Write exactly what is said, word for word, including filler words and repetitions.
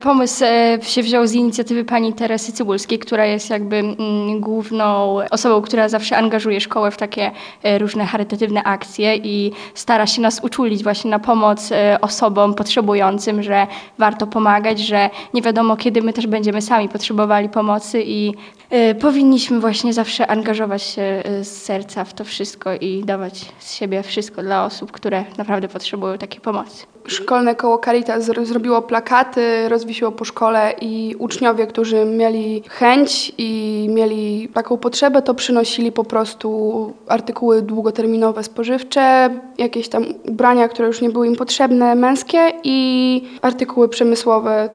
Pomysł e, się wziął z inicjatywy pani Teresy Cybulskiej, która jest jakby mm, główną osobą, która zawsze angażuje szkołę w takie e, różne charytatywne akcje i stara się nas uczulić właśnie na pomoc e, osobom potrzebującym, że warto pomagać, że nie wiadomo kiedy my też będziemy sami potrzebowali pomocy i e, powinniśmy właśnie zawsze angażować się e, z serca w to wszystko i dawać z siebie wszystko dla osób, które naprawdę potrzebują takiej pomocy. Szkolne koło Caritas zro- zrobiło plakaty, rozwiesiło po szkole i uczniowie, którzy mieli chęć i mieli taką potrzebę, to przynosili po prostu artykuły długoterminowe spożywcze, jakieś tam ubrania, które już nie były im potrzebne, męskie i artykuły przemysłowe.